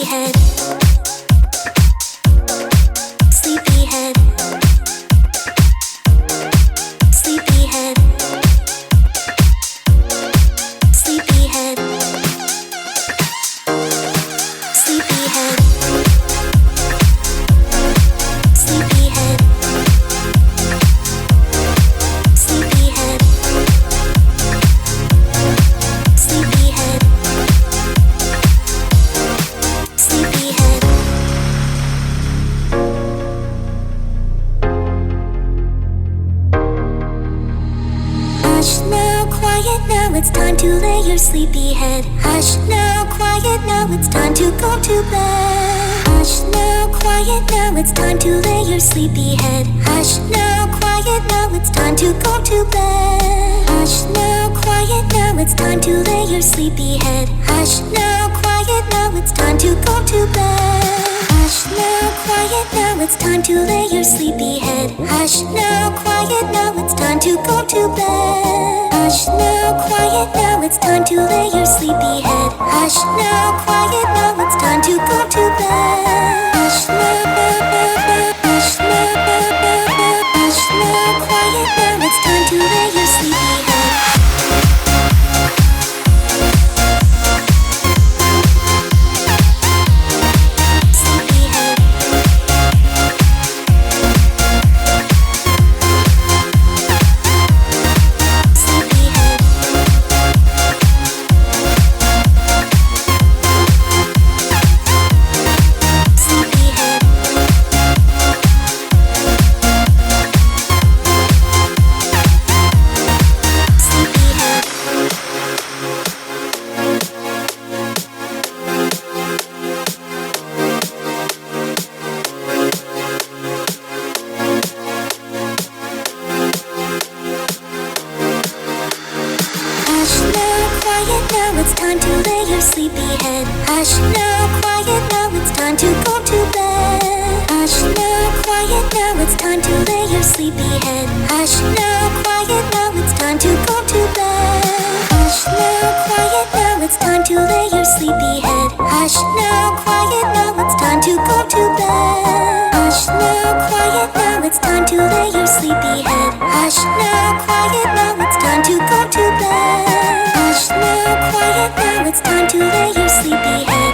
Sleepyhead. Sleepyhead. Sleepyhead. Sleepyhead. Sleepyhead. Sleepyhead. Sleepyhead. Sleepyhead. Sleepyhead. Hush now, quiet now, it's time to lay your sleepy head. Hush now, quiet now, it's time to go to bed. Hush now, quiet now, it's time to lay your sleepy head. Hush now, quiet now, it's time to go to bed. Hush now, quiet now, it's time to lay your sleepy head. Hush now, quiet now, it's time to go to bed. Hush now, quiet now, it's time to lay your sleepy head. Hush now, quiet now, it's time to go to bed. Hush now, quiet now, it's time to lay your sleepy head. Hush now, quiet now, it's time to go to bed. Hush now, hush now, hush now, quiet now, it's time to lay your sleepy head. It's time to lay your sleepy head. Hush now, quiet now, it's time to go to bed. Hush now, quiet now, it's time to lay your sleepy head. Hush now, quiet now, it's time to go to bed. Hush now, quiet now, it's time to lay your sleepy head. Hush now, quiet now, it's time to go to bed. Hush now, quiet now, it's time to lay your sleepy head. Hush now, quiet now, it's time to go to bed. Hush now, quiet now, it's time to lay your sleepy head.